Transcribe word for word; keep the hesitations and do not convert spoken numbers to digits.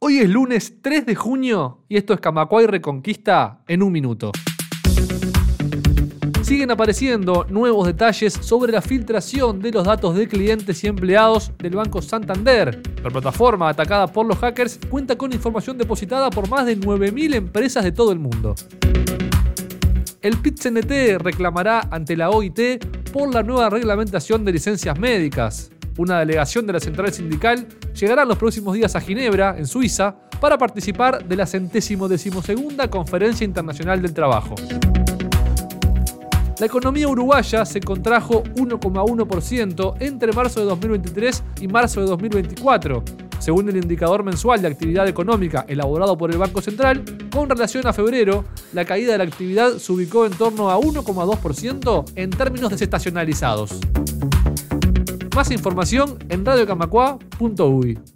Hoy es lunes tres de junio y esto es Camacuay Reconquista en un minuto. Siguen apareciendo nuevos detalles sobre la filtración de los datos de clientes y empleados del Banco Santander. La plataforma atacada por los hackers cuenta con información depositada por más de nueve mil empresas de todo el mundo. El Pit-C N T reclamará ante la O I T por la nueva reglamentación de licencias médicas. Una delegación de la central sindical llegará en los próximos días a Ginebra, en Suiza, para participar de la centésimo decimosegunda Conferencia Internacional del Trabajo. La economía uruguaya se contrajo uno coma uno por ciento entre marzo de dos mil veintitrés y marzo de dos mil veinticuatro, según el indicador mensual de actividad económica elaborado por el Banco Central. Con relación a febrero, la caída de la actividad se ubicó en torno a uno coma dos por ciento en términos desestacionalizados. Más información en radio camacua punto u y.